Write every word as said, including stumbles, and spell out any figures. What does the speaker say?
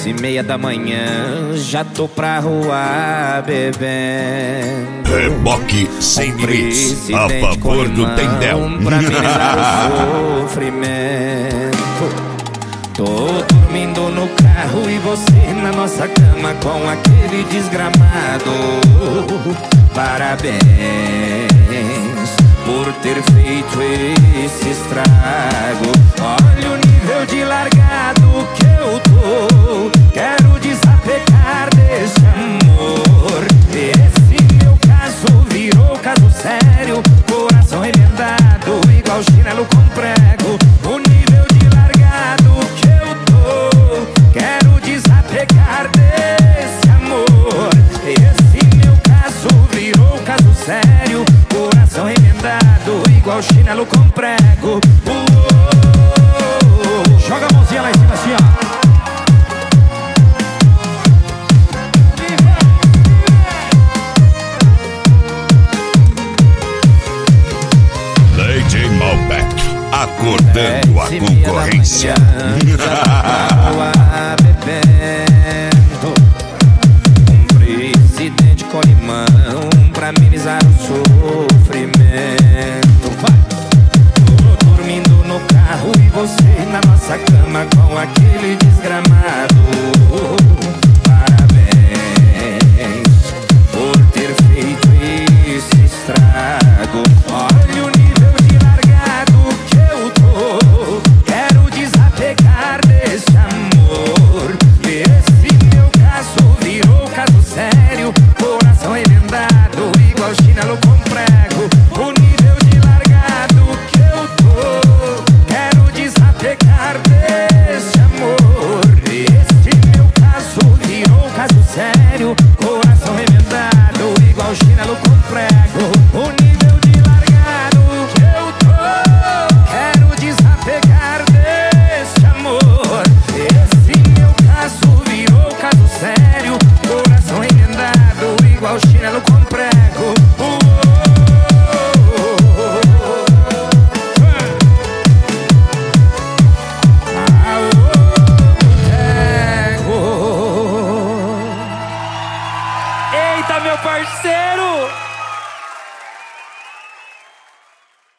e meia da manhã, já tô pra rua bebendo. Reboque sem limites, a favor do Tendel. Pra amenizar o sofrimento. Tô dormindo no carro e você na nossa cama com aquele desgramado. Parabéns por ter feito esse estrago. Olha o nível de largado que eu tô. Quero desapegar desse amor. Esse meu caso virou caso sério. Coração remendado igual chinelo com prego. O nível de largado que eu tô. Quero desapegar desse amor. Esse meu caso virou caso sério. Coração remendado igual chinelo com prego. Uou, joga a mãozinha lá em cima assim, ó. D J Malbec, acordando a concorrência. Um presidente com limão pra amenizar o sofrimento. Vai! Tô dormindo no carro e você na nossa cama com aquele